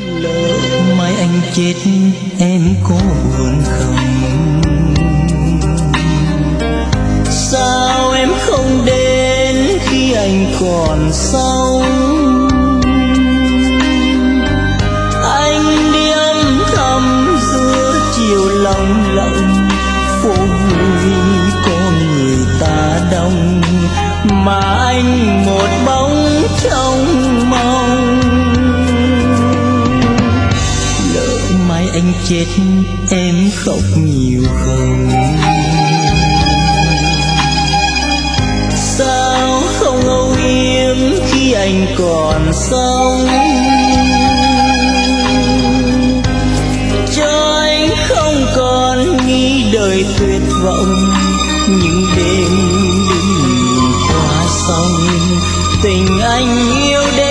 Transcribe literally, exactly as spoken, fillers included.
Lỡ mai anh chết em có buồn không? Sao em không đến khi anh còn sống? Anh đi âm thầm giữa chiều lòng lộng, phố vui có người ta đông mà anh một bóng trong mong. Lỡ mai anh chết em khóc nhiều không? Sao không âu yếm khi anh còn sống? Cho anh không còn nghĩ đời tuyệt vọng, những đêm đứng nhìn qua sông tình anh yêu đến